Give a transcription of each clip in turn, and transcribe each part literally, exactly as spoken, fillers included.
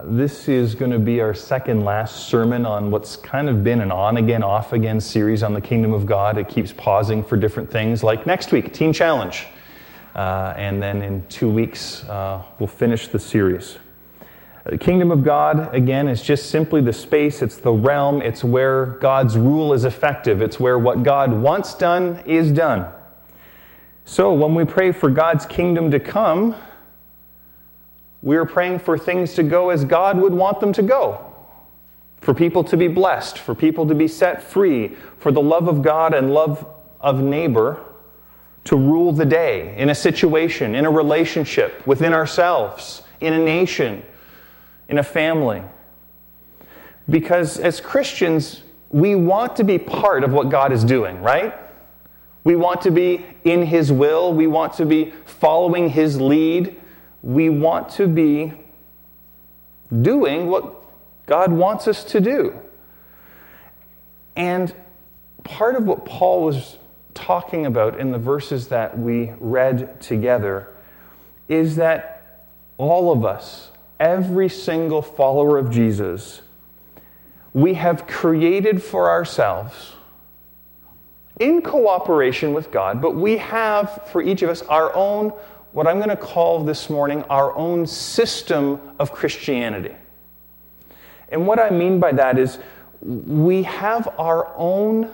this is going to be our second last sermon on what's kind of been an on-again, off-again series on the Kingdom of God. It keeps pausing for different things, like next week, Teen Challenge. Uh, and then in two weeks, uh, we'll finish the series. The Kingdom of God, again, is just simply the space, it's the realm, it's where God's rule is effective. It's where what God wants done is done. So when we pray for God's kingdom to come, we are praying for things to go as God would want them to go. For people to be blessed, for people to be set free, for the love of God and love of neighbor to rule the day in a situation, in a relationship, within ourselves, in a nation, in a family. Because as Christians, we want to be part of what God is doing, right? We want to be in His will. We want to be following His lead. We want to be doing what God wants us to do. And part of what Paul was talking about in the verses that we read together is that all of us, every single follower of Jesus, we have created for ourselves, in cooperation with God, but we have for each of us our own, what I'm going to call this morning, our own system of Christianity. And what I mean by that is we have our own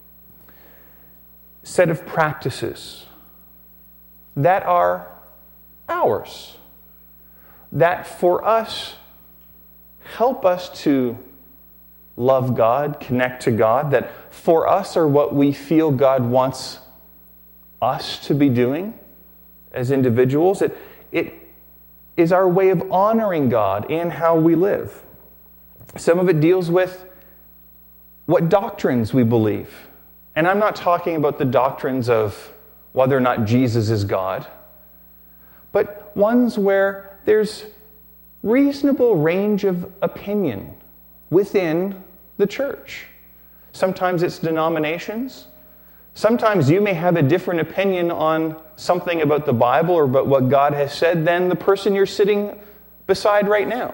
set of practices that are ours, that for us help us to love God, connect to God, that for us are what we feel God wants us to be doing as individuals. It, it is our way of honoring God in how we live. Some of it deals with what doctrines we believe. And I'm not talking about the doctrines of whether or not Jesus is God, but ones where there's reasonable range of opinion within the church. Sometimes it's denominations. Sometimes you may have a different opinion on something about the Bible or about what God has said than the person you're sitting beside right now.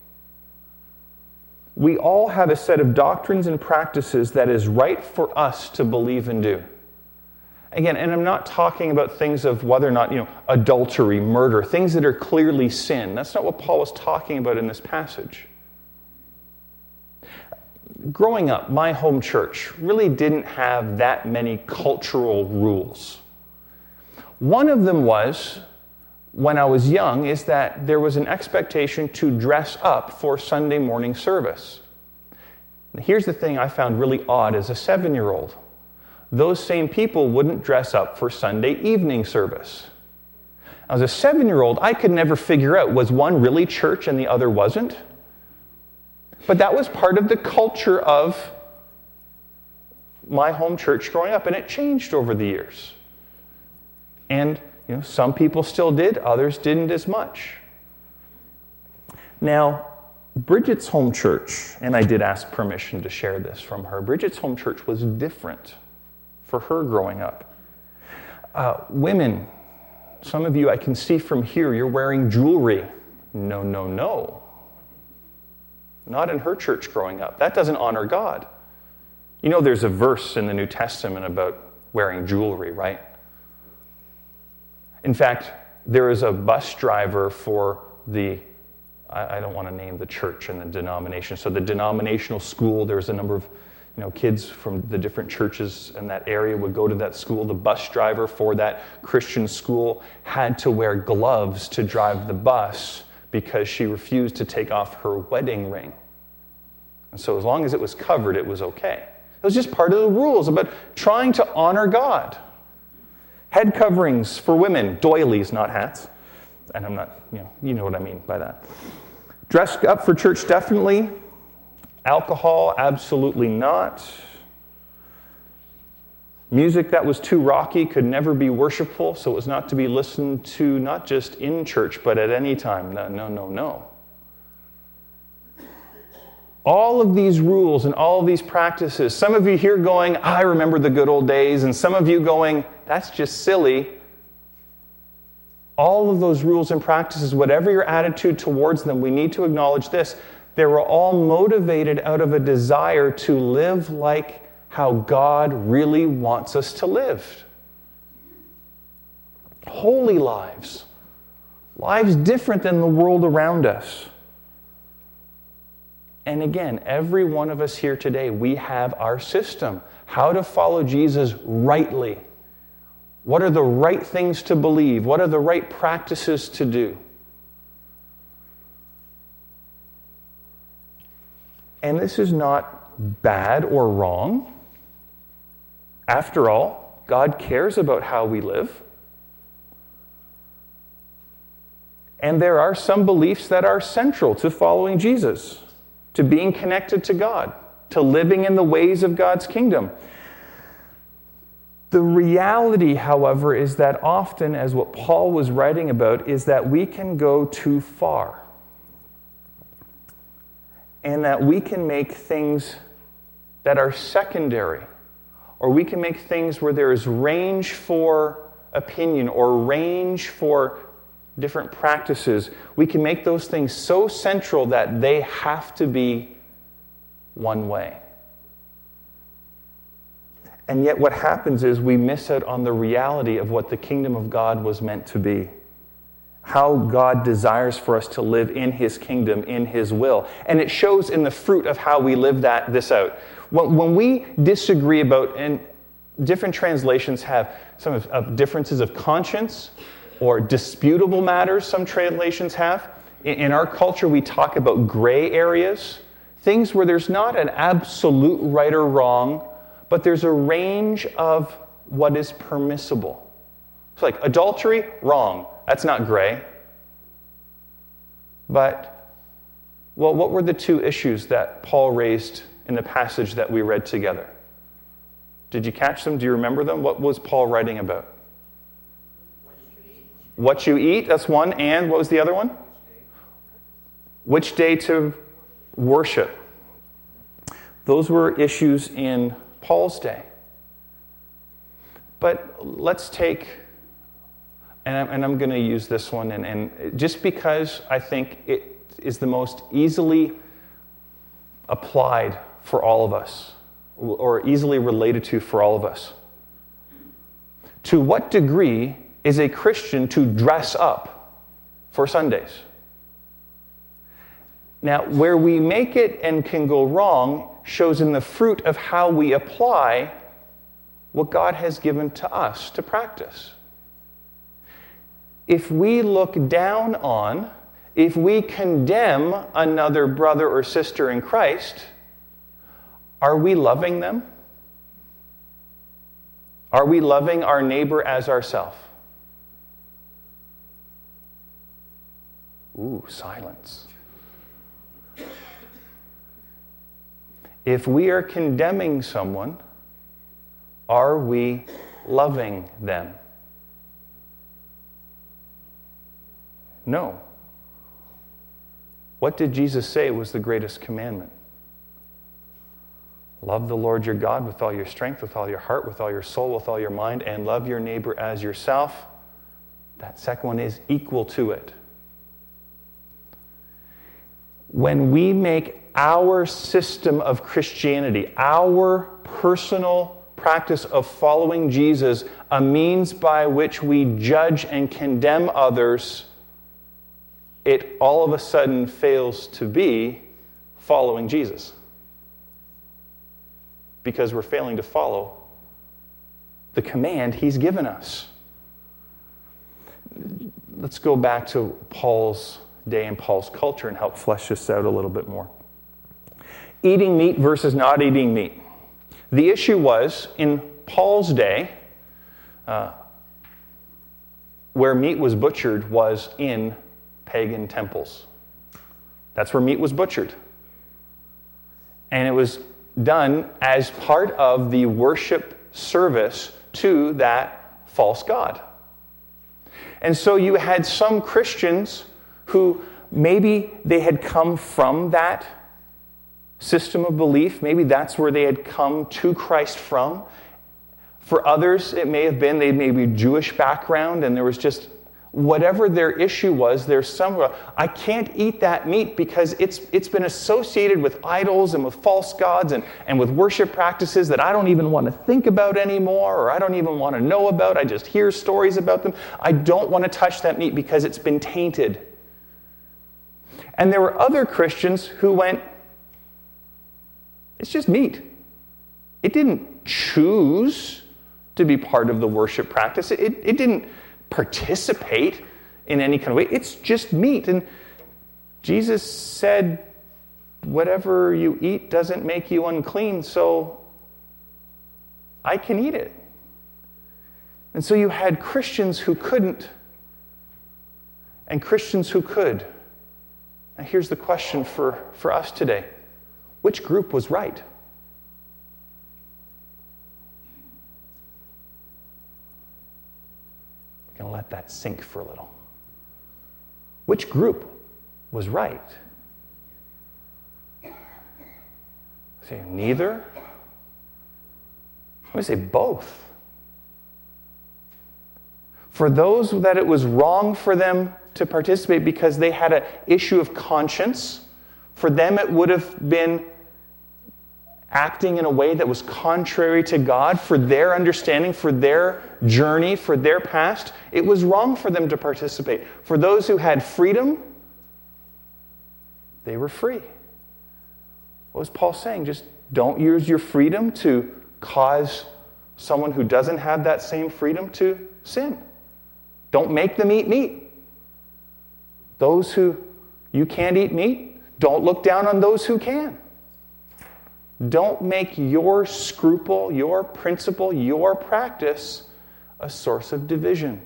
We all have a set of doctrines and practices that is right for us to believe and do. Again, and I'm not talking about things of whether or not, you know, adultery, murder, things that are clearly sin. That's not what Paul was talking about in this passage. Growing up, my home church really didn't have that many cultural rules. One of them was, when I was young, is that there was an expectation to dress up for Sunday morning service. Here's the thing I found really odd as a seven-year-old. Those same people wouldn't dress up for Sunday evening service. As a seven-year-old, I could never figure out, was one really church and the other wasn't? But that was part of the culture of my home church growing up, and it changed over the years. And you know, some people still did, others didn't as much. Now, Bridget's home church, and I did ask permission to share this from her, Bridget's home church was different for her growing up. Uh, women, some of you I can see from here, you're wearing jewelry. No, no, no. Not in her church growing up. That doesn't honor God. You know there's a verse in the New Testament about wearing jewelry, right? In fact, there is a bus driver for the, I, I don't want to name the church and the denomination, so the denominational school, there's a number of you know, kids from the different churches in that area would go to that school. The bus driver for that Christian school had to wear gloves to drive the bus because she refused to take off her wedding ring. And so as long as it was covered, it was okay. It was just part of the rules about trying to honor God. Head coverings for women, doilies, not hats. And I'm not, you know, you know what I mean by that. Dressed up for church, definitely. Alcohol, absolutely not. Music that was too rocky could never be worshipful, so it was not to be listened to not just in church, but at any time. No, no, no, no. All of these rules and all of these practices, some of you here going, I remember the good old days, and some of you going, that's just silly. all of those rules and practices, whatever your attitude towards them, we need to acknowledge this. They were all motivated out of a desire to live like how God really wants us to live. Holy lives. Lives different than the world around us. And again, every one of us here today, we have our system. How to follow Jesus rightly. What are the right things to believe? What are the right practices to do? And this is not bad or wrong. After all, God cares about how we live. And there are some beliefs that are central to following Jesus, to being connected to God, to living in the ways of God's kingdom. The reality, however, is that often, as what Paul was writing about, is that we can go too far. And that we can make things that are secondary, or we can make things where there is range for opinion or range for different practices. We can make those things so central that they have to be one way. And yet what happens is we miss out on the reality of what the kingdom of God was meant to be. How God desires for us to live in His kingdom, in His will. And it shows in the fruit of how we live that this out. When, when we disagree about, and different translations have some of, of differences of conscience, or disputable matters, some translations have. In, in our culture, we talk about gray areas, things where there's not an absolute right or wrong, but there's a range of what is permissible. It's like adultery, wrong. That's not gray. But, well, what were the two issues that Paul raised in the passage that we read together? Did you catch them? Do you remember them? What was Paul writing about? What you eat, that's one. And what was the other one? Which day to worship. Those were issues in Paul's day. But let's take, and I'm, and I'm going to use this one, and, and just because I think it is the most easily applied for all of us, or easily related to for all of us. To what degree is a Christian to dress up for Sundays? Now, where we make it and can go wrong shows in the fruit of how we apply what God has given to us to practice. If we look down on, if we condemn another brother or sister in Christ, are we loving them? Are we loving our neighbor as ourselves? Ooh, silence. If we are condemning someone, are we loving them? No. What did Jesus say was the greatest commandment? Love the Lord your God with all your strength, with all your heart, with all your soul, with all your mind, and love your neighbor as yourself. That second one is equal to it. When we make our system of Christianity, our personal practice of following Jesus, a means by which we judge and condemn others, it all of a sudden fails to be following Jesus. Because we're failing to follow the command He's given us. Let's go back to Paul's day and Paul's culture and help flesh this out a little bit more. Eating meat versus not eating meat. The issue was, in Paul's day, uh, where meat was butchered was in pagan temples. That's where meat was butchered. And it was done as part of the worship service to that false god. And so you had some Christians who maybe they had come from that system of belief. Maybe that's where they had come to Christ from. For others, it may have been they may be Jewish background, and there was just Whatever their issue was, there's some, I can't eat that meat because it's it's been associated with idols and with false gods and, and with worship practices that I don't even want to think about anymore, or I don't even want to know about. I just hear stories about them. I don't want to touch that meat because it's been tainted. And there were other Christians who went, it's just meat. It didn't choose to be part of the worship practice. It, it didn't participate in any kind of way. It's just meat. And Jesus said, whatever you eat doesn't make you unclean, so I can eat it. And so you had Christians who couldn't and Christians who could. Now here's the question for, for us today. Which group was right? I'm going to let that sink for a little. Which group was right? I say neither. I would say both. For those that it was wrong for them to participate because they had an issue of conscience, for them it would have been acting in a way that was contrary to God, for their understanding, for their journey, for their past. It was wrong for them to participate. For those who had freedom, they were free. What was Paul saying? Just don't use your freedom to cause someone who doesn't have that same freedom to sin. Don't make them eat meat. Those who you can't eat meat, don't look down on those who can. Don't make your scruple, your principle, your practice a source of division.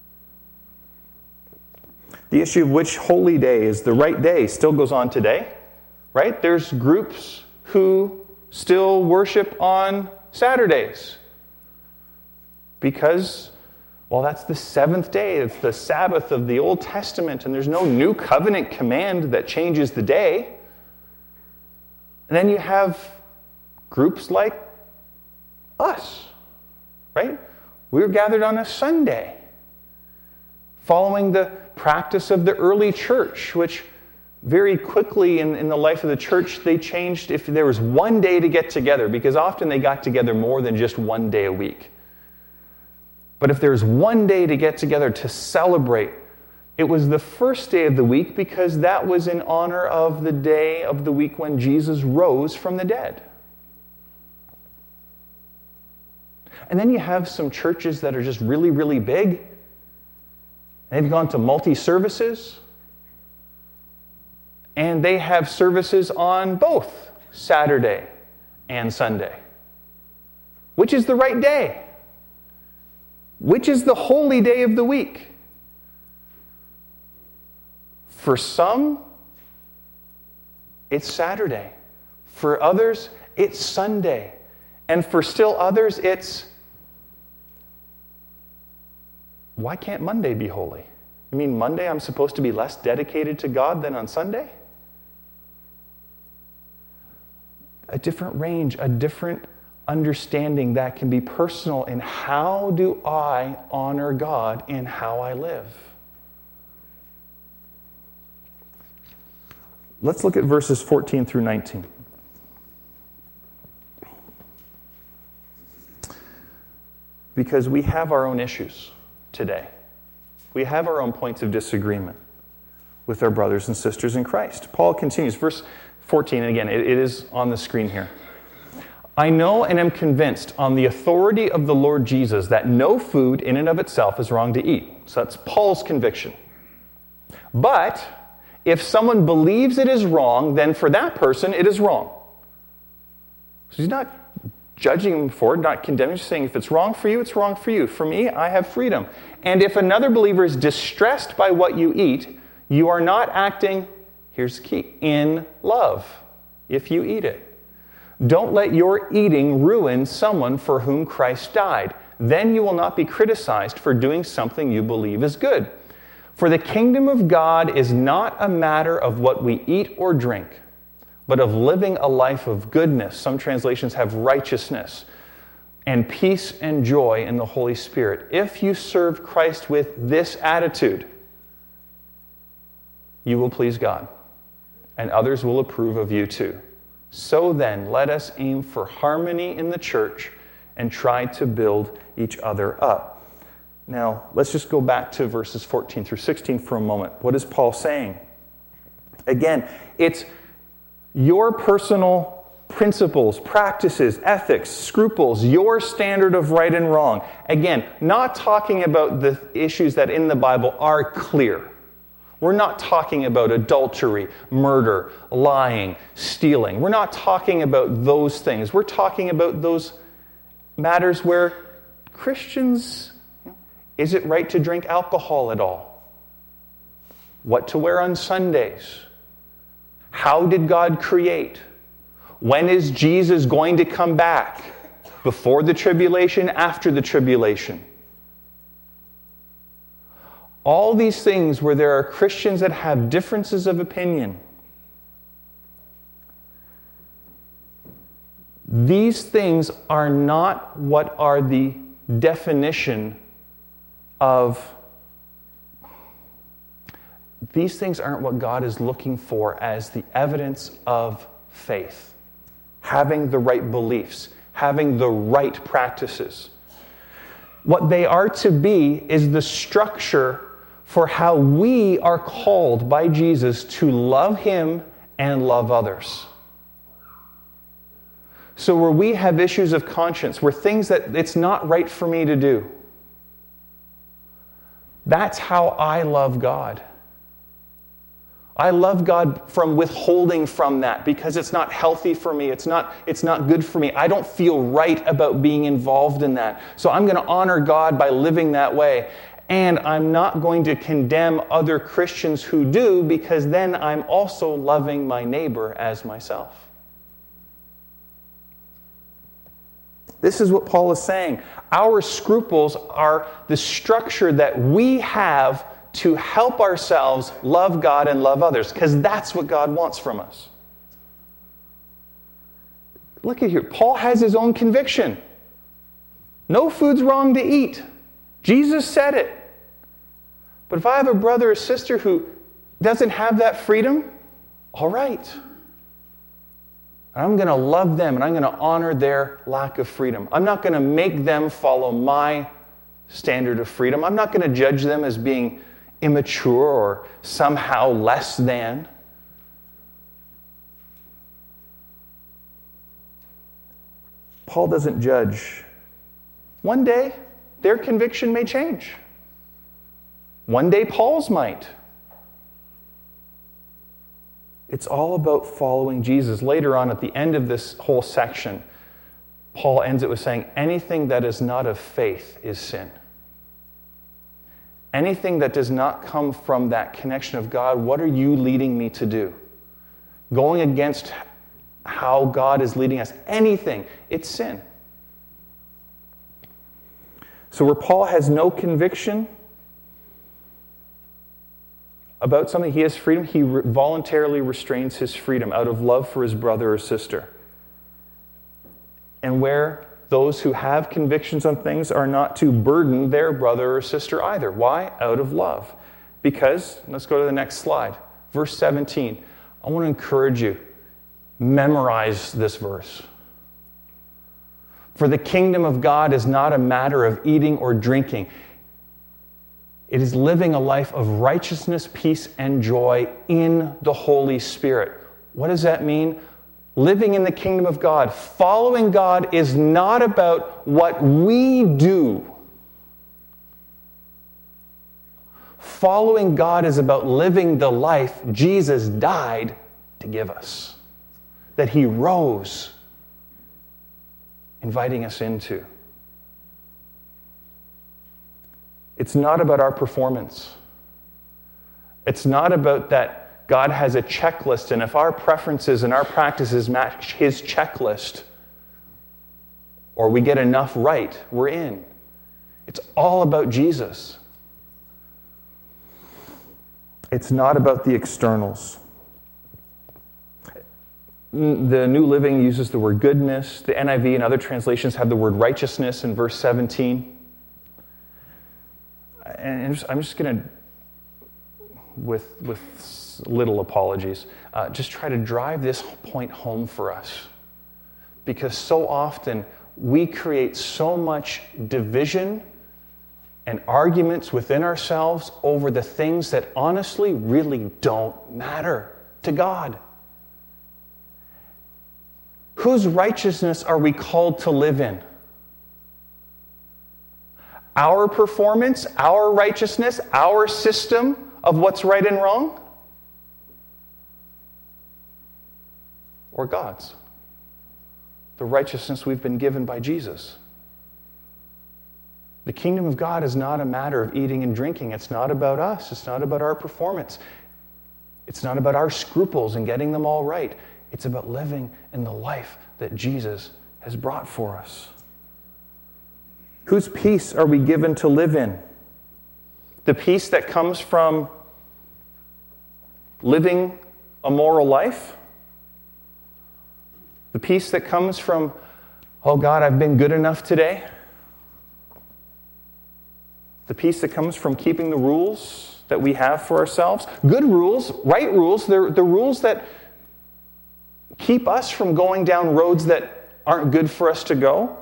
The issue of which holy day is the right day still goes on today, right? There's groups who still worship on Saturdays because, well, that's the seventh day. It's the Sabbath of the Old Testament, and there's no new covenant command that changes the day. And then you have groups like us, right? We were gathered on a Sunday, following the practice of the early church, which very quickly in, in the life of the church, they changed if there was one day to get together, because often they got together more than just one day a week. But if there's one day to get together to celebrate, it was the first day of the week because that was in honor of the day of the week when Jesus rose from the dead. And then you have some churches that are just really, really big. They've gone to multi-services. And they have services on both Saturday and Sunday. Which is the right day? Which is the holy day of the week? For some, it's Saturday. For others, it's Sunday. And for still others, it's, why can't Monday be holy? You mean Monday I'm supposed to be less dedicated to God than on Sunday? A different range, a different understanding that can be personal in how do I honor God in how I live. Let's look at verses fourteen through nineteen. Because we have our own issues today. We have our own points of disagreement with our brothers and sisters in Christ. Paul continues, verse fourteen, and again, it, it is on the screen here. I know and am convinced on the authority of the Lord Jesus that no food in and of itself is wrong to eat. So that's Paul's conviction. But if someone believes it is wrong, then for that person it is wrong. So he's not judging him for it, not condemning, just saying if it's wrong for you, it's wrong for you. For me, I have freedom. And if another believer is distressed by what you eat, you are not acting, here's the key, in love if you eat it. Don't let your eating ruin someone for whom Christ died. Then you will not be criticized for doing something you believe is good. For the kingdom of God is not a matter of what we eat or drink, but of living a life of goodness. Some translations have righteousness. and peace and joy in the Holy Spirit. If you serve Christ with this attitude, you will please God, and others will approve of you too. So then, let us aim for harmony in the church and try to build each other up. Now, let's just go back to verses fourteen through sixteen for a moment. What is Paul saying? Again, it's your personal principles, practices, ethics, scruples, your standard of right and wrong. Again, not talking about the issues that in the Bible are clear. We're not talking about adultery, murder, lying, stealing. We're not talking about those things. We're talking about those matters where Christians, is it right to drink alcohol at all? What to wear on Sundays? How did God create? When is Jesus going to come back? Before the tribulation, after the tribulation? All these things where there are Christians that have differences of opinion. These things are not what are the definition of, these things aren't what God is looking for as the evidence of faith. Having the right beliefs, having the right practices. What they are to be is the structure for how we are called by Jesus to love Him and love others. So where we have issues of conscience, where things that it's not right for me to do, that's how I love God. I love God from withholding from that because it's not healthy for me. It's not, it's not good for me. I don't feel right about being involved in that. So I'm going to honor God by living that way. And I'm not going to condemn other Christians who do, because then I'm also loving my neighbor as myself. This is what Paul is saying. Our scruples are the structure that we have to help ourselves love God and love others, because that's what God wants from us. Look at here. Paul has his own conviction. No food's wrong to eat. Jesus said it. But if I have a brother or sister who doesn't have that freedom, all right. I'm going to love them and I'm going to honor their lack of freedom. I'm not going to make them follow my standard of freedom. I'm not going to judge them as being immature or somehow less than. Paul doesn't judge. One day, their conviction may change. One day, Paul's might. It's all about following Jesus. Later on, at the end of this whole section, Paul ends it with saying, anything that is not of faith is sin. Anything that does not come from that connection of God, what are you leading me to do? Going against how God is leading us, anything, it's sin. So where Paul has no conviction about something, he has freedom, he re- voluntarily restrains his freedom out of love for his brother or sister. And where those who have convictions on things are not to burden their brother or sister either. Why? Out of love. Because, let's go to the next slide. Verse seventeen. I want to encourage you, memorize this verse. For the kingdom of God is not a matter of eating or drinking. It is living a life of righteousness, peace, and joy in the Holy Spirit. What does that mean? Living in the kingdom of God, following God, is not about what we do. Following God is about living the life Jesus died to give us, that He rose, inviting us into. It's not about our performance. It's not about that God has a checklist, and if our preferences and our practices match His checklist, or we get enough right, we're in. It's all about Jesus. It's not about the externals. The New Living uses the word goodness. The N I V and other translations have the word righteousness in verse seventeen. And I'm just, I'm just going to, with, with little apologies, uh, just try to drive this point home for us. Because so often we create so much division and arguments within ourselves over the things that honestly really don't matter to God. Whose righteousness are we called to live in? Our performance, our righteousness, our system of what's right and wrong? Or God's? The righteousness we've been given by Jesus. The kingdom of God is not a matter of eating and drinking. It's not about us. It's not about our performance. It's not about our scruples and getting them all right. It's about living in the life that Jesus has brought for us. Whose peace are we given to live in? The peace that comes from living a moral life? The peace that comes from, oh God, I've been good enough today? The peace that comes from keeping the rules that we have for ourselves? Good rules, right rules, they're the rules that keep us from going down roads that aren't good for us to go.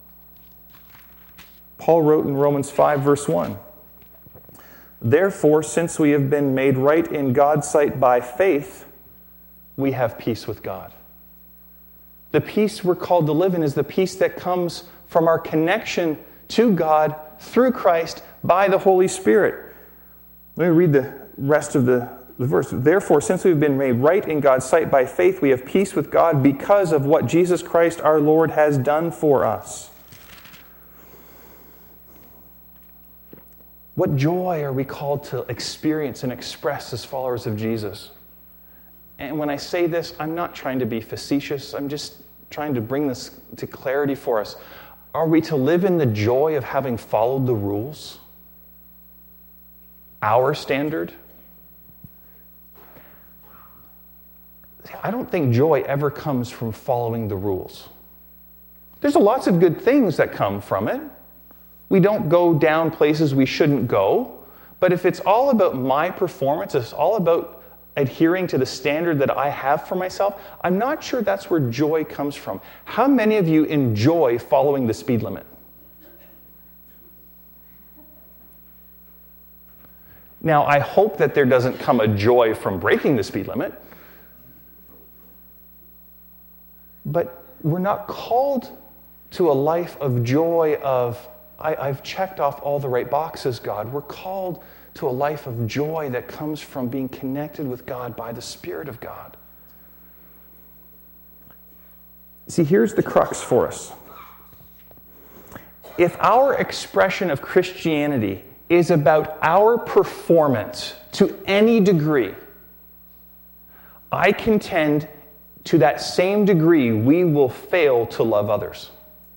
Paul wrote in Romans five, verse one, therefore, since we have been made right in God's sight by faith, we have peace with God. The peace we're called to live in is the peace that comes from our connection to God through Christ by the Holy Spirit. Let me read the rest of the, the verse. Therefore, since we've been made right in God's sight by faith, we have peace with God because of what Jesus Christ our Lord has done for us. What joy are we called to experience and express as followers of Jesus? And when I say this, I'm not trying to be facetious. I'm just trying to bring this to clarity for us. Are we to live in the joy of having followed the rules? Our standard? I don't think joy ever comes from following the rules. There's lots of good things that come from it. We don't go down places we shouldn't go. But if it's all about my performance, it's all about adhering to the standard that I have for myself, I'm not sure that's where joy comes from. How many of you enjoy following the speed limit? Now, I hope that there doesn't come a joy from breaking the speed limit. But we're not called to a life of joy of, I, I've checked off all the right boxes, God. We're called to a life of joy that comes from being connected with God by the Spirit of God. See, here's the crux for us. If our expression of Christianity is about our performance to any degree, I contend to that same degree we will fail to love others.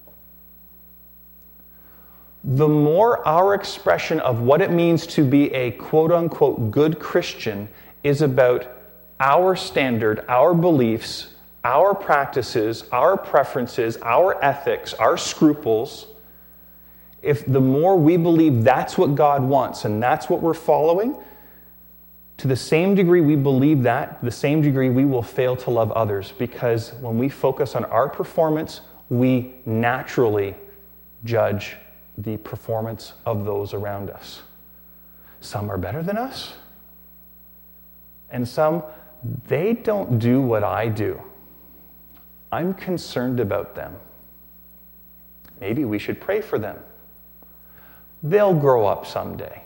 The more our expression of what it means to be a quote-unquote good Christian is about our standard, our beliefs, our practices, our preferences, our ethics, our scruples, if the more we believe that's what God wants and that's what we're following, to the same degree we believe that, the same degree we will fail to love others, because when we focus on our performance, we naturally judge the performance of those around us. Some are better than us, and some, they don't do what I do. I'm concerned about them. Maybe we should pray for them. They'll grow up someday.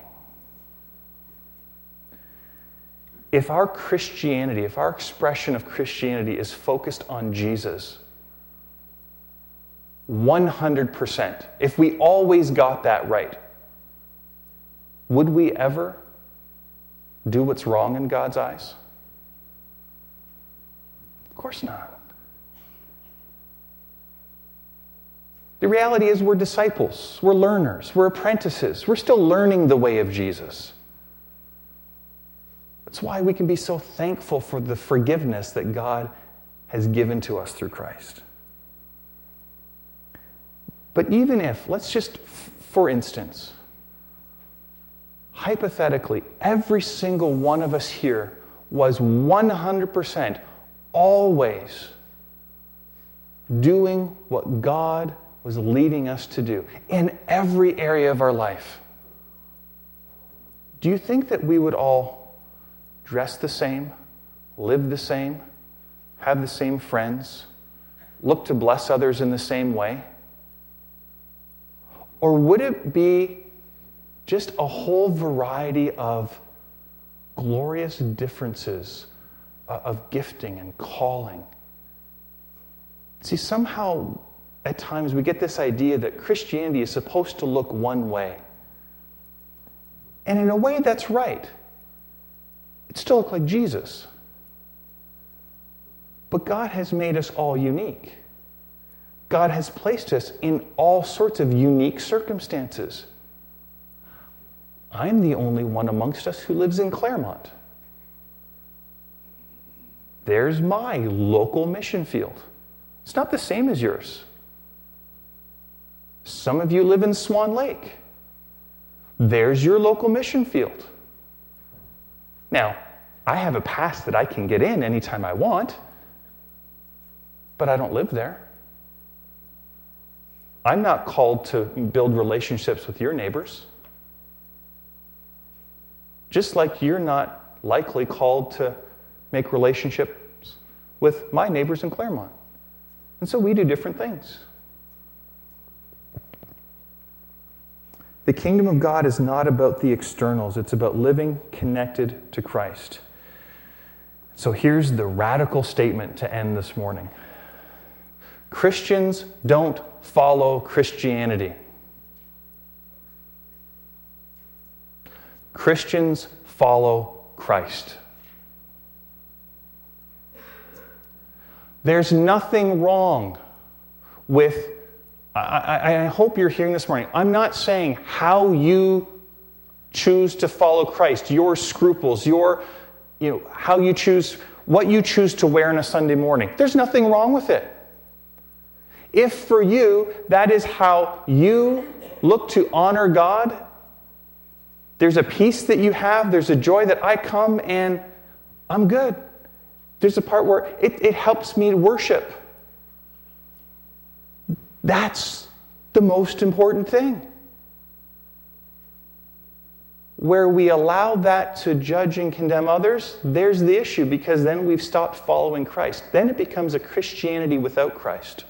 If our Christianity, if our expression of Christianity is focused on Jesus, one hundred percent, if we always got that right, would we ever do what's wrong in God's eyes? Of course not. The reality is we're disciples, we're learners, we're apprentices. We're still learning the way of Jesus. That's why we can be so thankful for the forgiveness that God has given to us through Christ. But even if, let's just, for instance, hypothetically, every single one of us here was one hundred percent always doing what God was leading us to do in every area of our life. Do you think that we would all dress the same, live the same, have the same friends, look to bless others in the same way? Or would it be just a whole variety of glorious differences of gifting and calling? See, somehow at times we get this idea that Christianity is supposed to look one way. And in a way, that's right. It still looks like Jesus. But God has made us all unique. God has placed us in all sorts of unique circumstances. I'm the only one amongst us who lives in Claremont. There's my local mission field. It's not the same as yours. Some of you live in Swan Lake. There's your local mission field. Now, I have a pass that I can get in anytime I want, but I don't live there. I'm not called to build relationships with your neighbors. Just like you're not likely called to make relationships with my neighbors in Claremont. And so we do different things. The kingdom of God is not about the externals. It's about living connected to Christ. So here's the radical statement to end this morning. Christians don't follow Christianity. Christians follow Christ. There's nothing wrong with, I, I hope you're hearing this morning, I'm not saying how you choose to follow Christ, your scruples, your, you know, how you choose, what you choose to wear on a Sunday morning. There's nothing wrong with it. If for you, that is how you look to honor God, there's a peace that you have, there's a joy that I come and I'm good. There's a part where it, it helps me to worship. That's the most important thing. Where we allow that to judge and condemn others, there's the issue, because then we've stopped following Christ. Then it becomes a Christianity without Christ.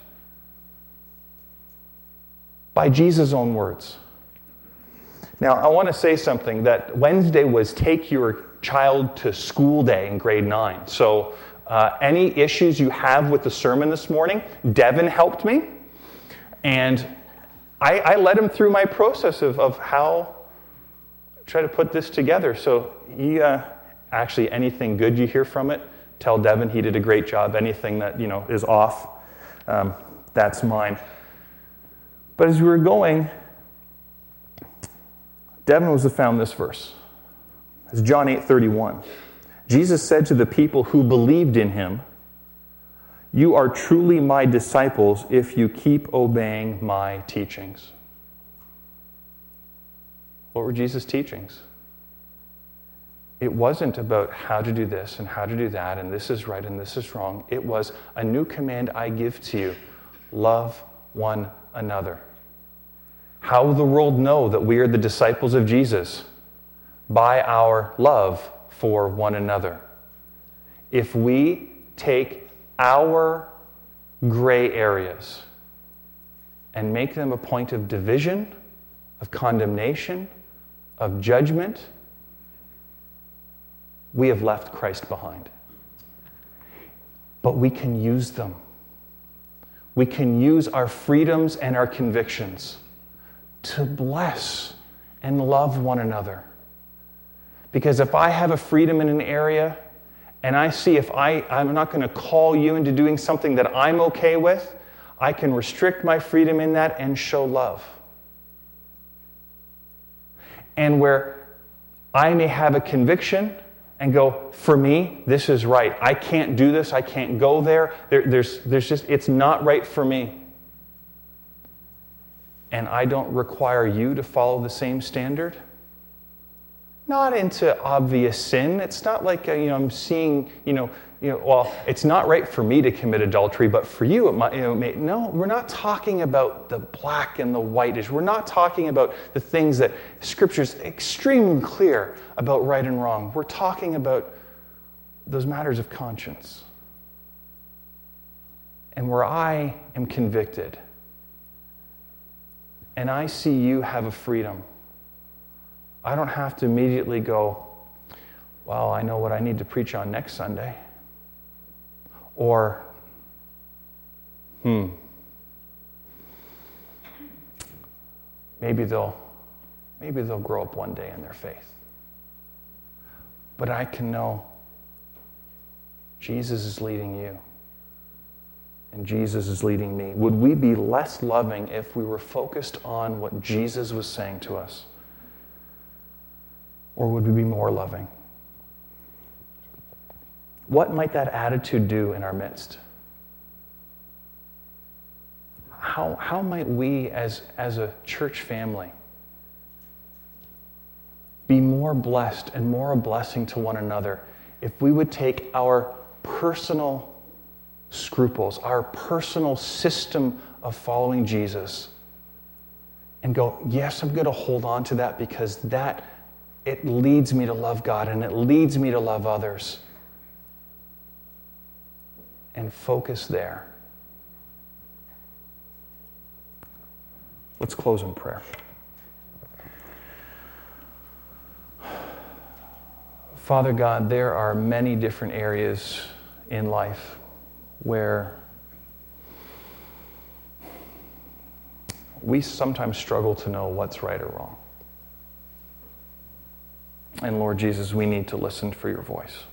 By Jesus' own words. Now, I want to say something, that Wednesday was Take Your Child to School Day in grade nine. So uh, any issues you have with the sermon this morning, Devin helped me. And I, I led him through my process of, of how to try to put this together. So he, uh, actually, anything good you hear from it, tell Devin he did a great job. Anything that, you know, is off, um, that's mine. But as we were going, Devin was found this verse. It's John eight thirty-one. Jesus said to the people who believed in him, "You are truly my disciples if you keep obeying my teachings." What were Jesus' teachings? It wasn't about how to do this and how to do that, and this is right and this is wrong. It was, a new command I give to you: love one another. How will the world know that we are the disciples of Jesus? By our love for one another. If we take our gray areas and make them a point of division, of condemnation, of judgment, we have left Christ behind. But we can use them. We can use our freedoms and our convictions to bless and love one another. Because if I have a freedom in an area, and I see if I, I'm not going to call you into doing something that I'm okay with, I can restrict my freedom in that and show love. And where I may have a conviction and go, for me, this is right. I can't do this. I can't go there. there there's, there's just, it's not right for me. And I don't require you to follow the same standard. Not into obvious sin. It's not like, you know, I'm seeing, you know, you know, well, it's not right for me to commit adultery, but for you, it might, you know, may, no, we're not talking about the black and the whitish. We're not talking about the things that Scripture's extremely clear about right and wrong. We're talking about those matters of conscience. And where I am convicted, and I see you have a freedom, I don't have to immediately go, well, I know what I need to preach on next Sunday. Or, hmm, maybe they'll, maybe they'll grow up one day in their faith. But I can know Jesus is leading you, and Jesus is leading me. Would we be less loving if we were focused on what Jesus was saying to us? Or would we be more loving? What might that attitude do in our midst? How, how might we as, as a church family be more blessed and more a blessing to one another if we would take our personal scruples, our personal system of following Jesus, and go, yes, I'm going to hold on to that because that, it leads me to love God and it leads me to love others. And focus there. Let's close in prayer. Father God, there are many different areas in life where we sometimes struggle to know what's right or wrong. And Lord Jesus, we need to listen for your voice.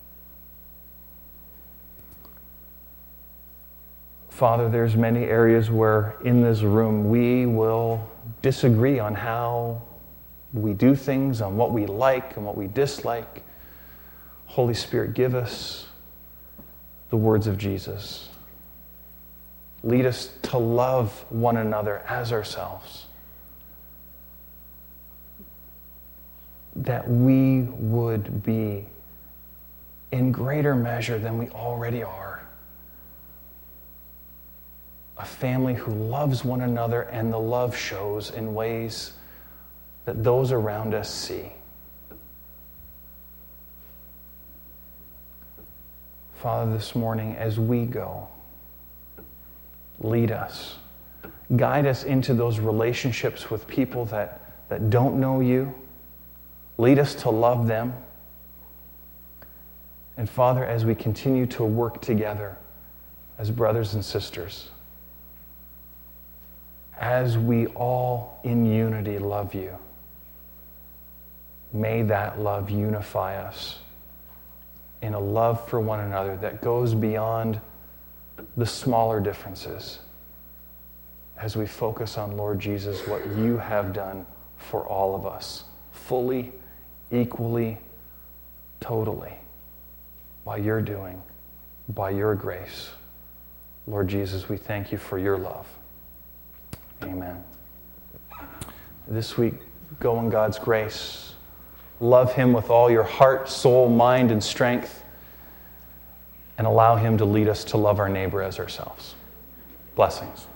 Father, there's many areas where in this room we will disagree on how we do things, on what we like and what we dislike. Holy Spirit, give us the words of Jesus. Lead us to love one another as ourselves. That we would be in greater measure than we already are. A family who loves one another, and the love shows in ways that those around us see. Father, this morning as we go, lead us. Guide us into those relationships with people that, that don't know you. Lead us to love them. And Father, as we continue to work together as brothers and sisters, as we all in unity love you, may that love unify us in a love for one another that goes beyond the smaller differences as we focus on, Lord Jesus, what you have done for all of us, fully, equally, totally, by your doing, by your grace. Lord Jesus, we thank you for your love. Amen. This week, go in God's grace. Love him with all your heart, soul, mind, and strength, and allow him to lead us to love our neighbor as ourselves. Blessings.